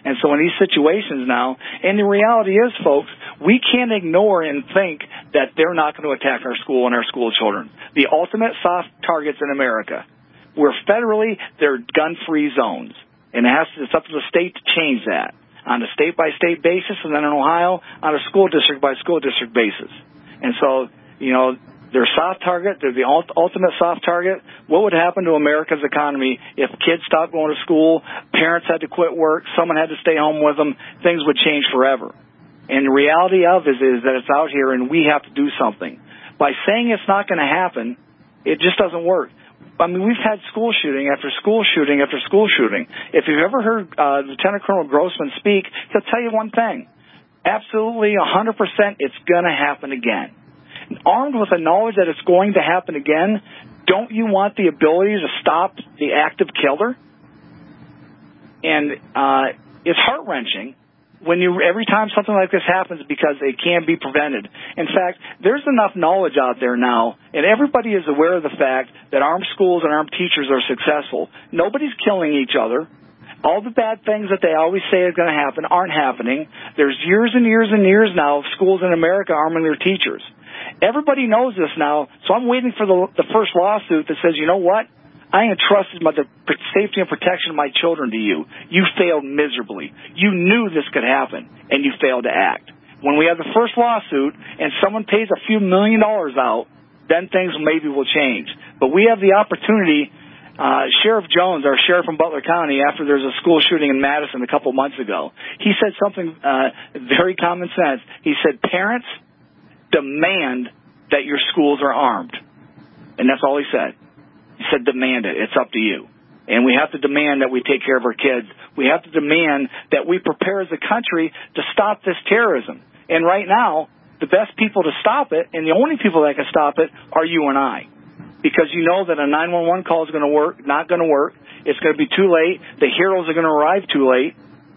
And so in these situations now, and the reality is, folks, we can't ignore and think that they're not going to attack our school and our school children. The ultimate soft targets in America. We're federally, they're gun-free zones. And it has to, it's up to the state to change that on a state-by-state basis, and then in Ohio on a school district-by-school district basis. And so, you know, they're soft target. They're the ultimate soft target. What would happen to America's economy if kids stopped going to school, parents had to quit work, someone had to stay home with them? Things would change forever. And the reality of it is that it's out here, and we have to do something. By saying it's not going to happen, it just doesn't work. I mean, we've had school shooting after school shooting after school shooting. If you've ever heard uh, Lieutenant Colonel Grossman speak, he'll tell you one thing. Absolutely, one hundred percent, it's going to happen again. Armed with the knowledge that it's going to happen again, don't you want the ability to stop the active killer? And uh, it's heart-wrenching when you every time something like this happens because it can be prevented. In fact, there's enough knowledge out there now, and everybody is aware of the fact that armed schools and armed teachers are successful. Nobody's killing each other. All the bad things that they always say are going to happen aren't happening. There's years and years and years now of schools in America arming their teachers. Everybody knows this now, so I'm waiting for the, the first lawsuit that says, you know what? I entrusted my, the safety and protection of my children to you. You failed miserably. You knew this could happen, and you failed to act. When we have the first lawsuit and someone pays a few million dollars out, then things maybe will change. But we have the opportunity. Uh, Sheriff Jones, our sheriff from Butler County, after there's a school shooting in Madison a couple months ago, he said something uh, very common sense. He said, parents, demand that your schools are armed. And that's all he said. He said, demand it. It's up to you. And we have to demand that we take care of our kids. We have to demand that we prepare as a country to stop this terrorism. And right now, the best people to stop it, and the only people that can stop it, are you and I. Because you know that a nine one one call is going to work, not going to work. It's going to be too late. The heroes are going to arrive too late.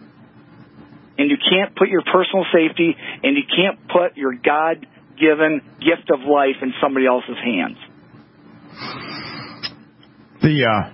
And you can't put your personal safety, and you can't put your God-given gift of life in somebody else's hands. The uh,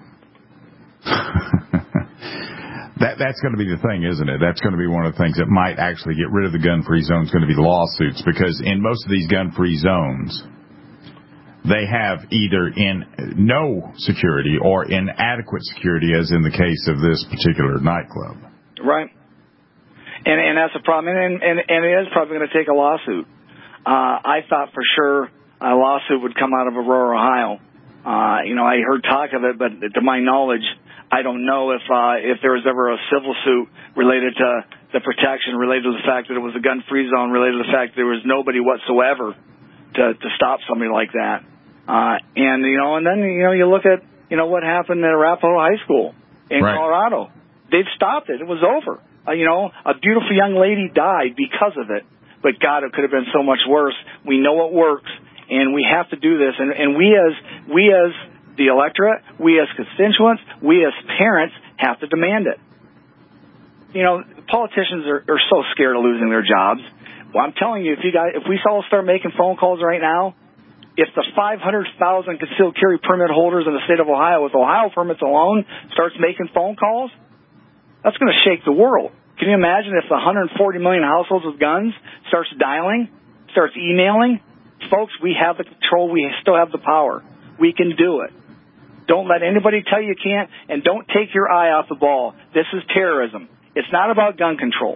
that that's going to be the thing, isn't it? That's going to be one of the things that might actually get rid of the gun-free zones. Going to be lawsuits, because in most of these gun-free zones, they have either in no security or inadequate security, as in the case of this particular nightclub. Right, and and that's a problem, and and, and it is probably going to take a lawsuit. Uh, I thought for sure a lawsuit would come out of Aurora, Ohio. Uh, you know, I heard talk of it, but to my knowledge, I don't know if uh, if there was ever a civil suit related to the protection, related to the fact that it was a gun-free zone, related to the fact that there was nobody whatsoever to to stop somebody like that. Uh, and you know, and then you know, you look at you know what happened at Arapahoe High School in right. Colorado. They've stopped it. It was over. Uh, you know, a beautiful young lady died because of it. But God, it could have been so much worse. We know it works. And we have to do this, and, and we as we as the electorate, we as constituents, we as parents have to demand it. You know, politicians are, are so scared of losing their jobs. Well, I'm telling you, if you guys, if we all start making phone calls right now, if the five hundred thousand concealed carry permit holders in the state of Ohio, with Ohio permits alone, starts making phone calls, that's going to shake the world. Can you imagine if the one hundred forty million households with guns starts dialing, starts emailing? Folks, we have the control. We still have the power. We can do it. Don't let anybody tell you you can't, and don't take your eye off the ball. This is terrorism. It's not about gun control.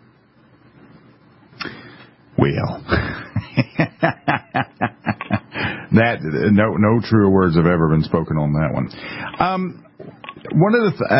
Well, that no no truer words have ever been spoken on that one. Um, one of the th-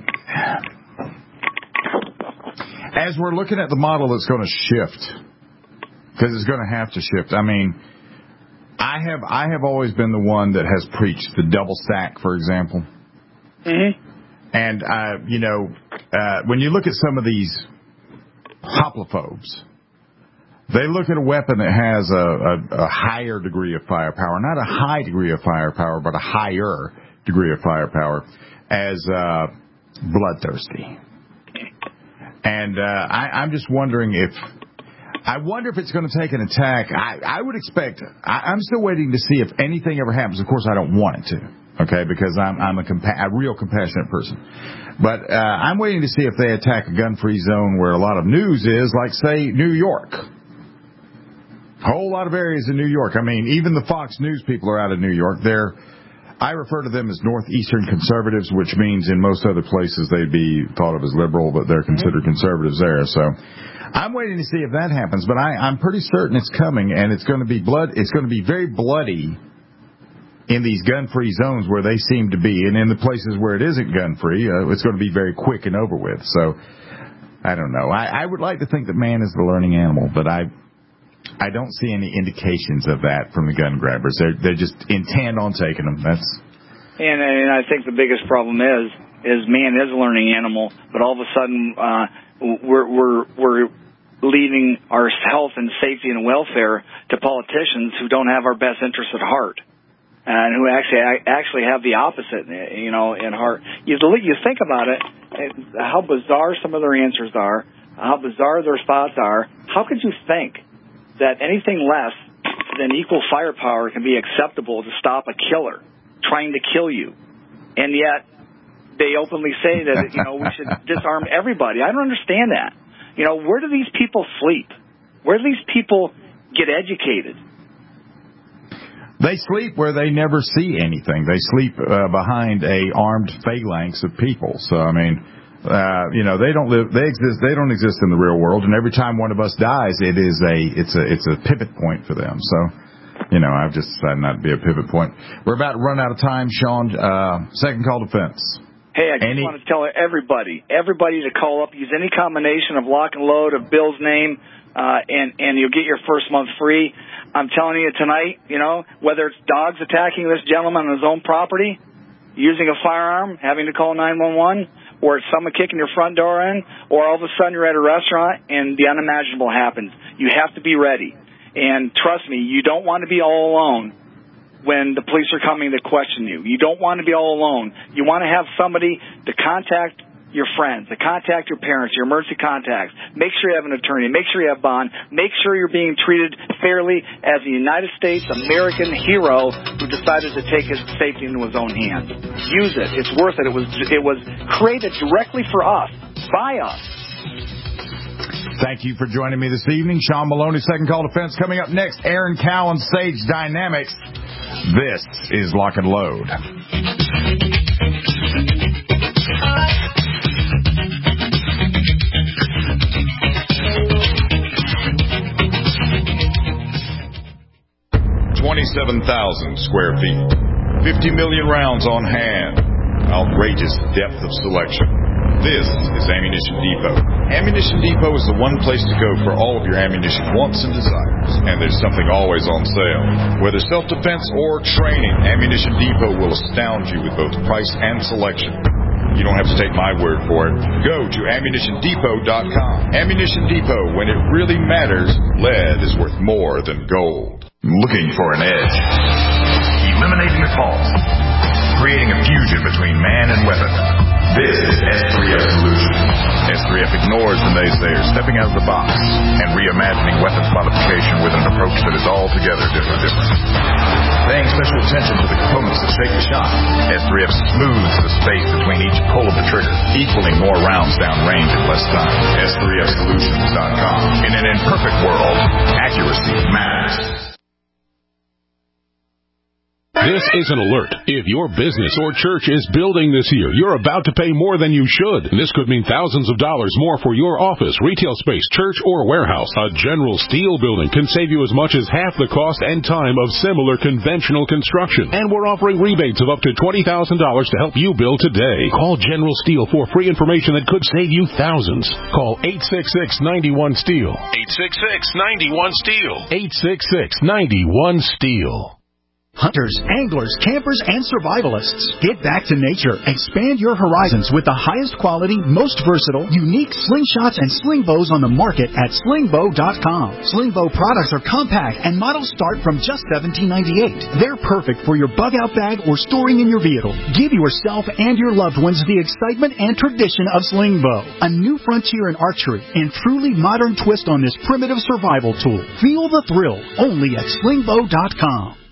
uh, as we're looking at the model that's going to shift. Because it's going to have to shift. I mean, I have I have always been the one that has preached the double stack, for example. Mm-hmm. And, uh, you know, uh, when you look at some of these hoplophobes, they look at a weapon that has a, a, a higher degree of firepower, not a high degree of firepower, but a higher degree of firepower, as uh, bloodthirsty. And uh, I, I'm just wondering if... I wonder if it's going to take an attack. I, I would expect. I, I'm still waiting to see if anything ever happens. Of course, I don't want it to. Okay, because I'm I'm a, compa- a real compassionate person. But uh, I'm waiting to see if they attack a gun-free zone where a lot of news is, like say New York. A whole lot of areas in New York. I mean, even the Fox News people are out of New York. They're I refer to them as northeastern conservatives, which means in most other places they'd be thought of as liberal, but they're considered conservatives there. So I'm waiting to see if that happens, but I, I'm pretty certain it's coming, and it's going to be blood. It's going to be very bloody in these gun-free zones where they seem to be, and in the places where it isn't gun-free, uh, it's going to be very quick and over with. So I don't know. I, I would like to think that man is the learning animal, but I. I don't see any indications of that from the gun grabbers. They're they're just intent on taking them. That's and and I think the biggest problem is is man is a learning animal, but all of a sudden uh, we're we're we're leaving our health and safety and welfare to politicians who don't have our best interests at heart, and who actually actually have the opposite, you know, in heart. You you think about it, how bizarre some of their answers are, how bizarre their thoughts are. How could you think that anything less than equal firepower can be acceptable to stop a killer trying to kill you? And yet they openly say that, you know, we should disarm everybody. I don't understand that. You know, where do these people sleep? Where do these people get educated? They sleep where they never see anything. They sleep uh, behind a armed phalanx of people. So, I mean, Uh, you know, they don't live, they exist, they don't exist in the real world, and every time one of us dies, it is a, it's a, it's a pivot point for them. So, you know, I've just decided not to be a pivot point. We're about to run out of time, Sean. Uh, second call defense. Hey, I just any... want to tell everybody, everybody to call up, use any combination of lock and load of Bill's name, uh, and, and you'll get your first month free. I'm telling you tonight, you know, whether it's dogs attacking this gentleman on his own property, using a firearm, having to call nine one one, or it's someone kicking your front door in, or all of a sudden you're at a restaurant and the unimaginable happens. You have to be ready. And trust me, you don't want to be all alone when the police are coming to question you. You don't want to be all alone. You want to have somebody to contact your friends, to contact your parents, your emergency contacts. Make sure you have an attorney. Make sure you have bond. Make sure you're being treated fairly as a United States American hero who decided to take his safety into his own hands. Use it. It's worth it. It was it was created directly for us, by us. Thank you for joining me this evening. Sean Maloney, Second Call Defense. Coming up next, Aaron Cowan, Sage Dynamics. This is Lock and Load. twenty-seven thousand square feet, fifty million rounds on hand, outrageous depth of selection. This is Ammunition Depot. Ammunition Depot is the one place to go for all of your ammunition wants and desires, and there's something always on sale. Whether self-defense or training, Ammunition Depot will astound you with both price and selection. You don't have to take my word for it. Go to ammunition depot dot com. Ammunition Depot, when it really matters, lead is worth more than gold. Looking for an edge. Eliminating the cost. Creating a fusion between man and weapon. This is S three F Solutions. S three F ignores the naysayers, stepping out of the box and reimagining weapons modification with an approach that is altogether different. different. Paying special attention to the components that shape the shot, S three F smooths the space between each pull of the trigger, equaling more rounds down range in less time. S three F solutions dot com. In an imperfect world, accuracy matters. This is an alert. If your business or church is building this year, you're about to pay more than you should. And this could mean thousands of dollars more for your office, retail space, church, or warehouse. A General Steel building can save you as much as half the cost and time of similar conventional construction. And we're offering rebates of up to twenty thousand dollars to help you build today. Call General Steel for free information that could save you thousands. Call eight six six, nine one, STEEL. eight six six, nine one, STEEL. eight six six, nine one, STEEL. Hunters, anglers, campers, and survivalists. Get back to nature. Expand your horizons with the highest quality, most versatile, unique slingshots and sling bows on the market at sling bow dot com. Sling bow products are compact and models start from just seventeen ninety-eight. They're perfect for your bug-out bag or storing in your vehicle. Give yourself and your loved ones the excitement and tradition of sling bow. A new frontier in archery and truly modern twist on this primitive survival tool. Feel the thrill only at sling bow dot com.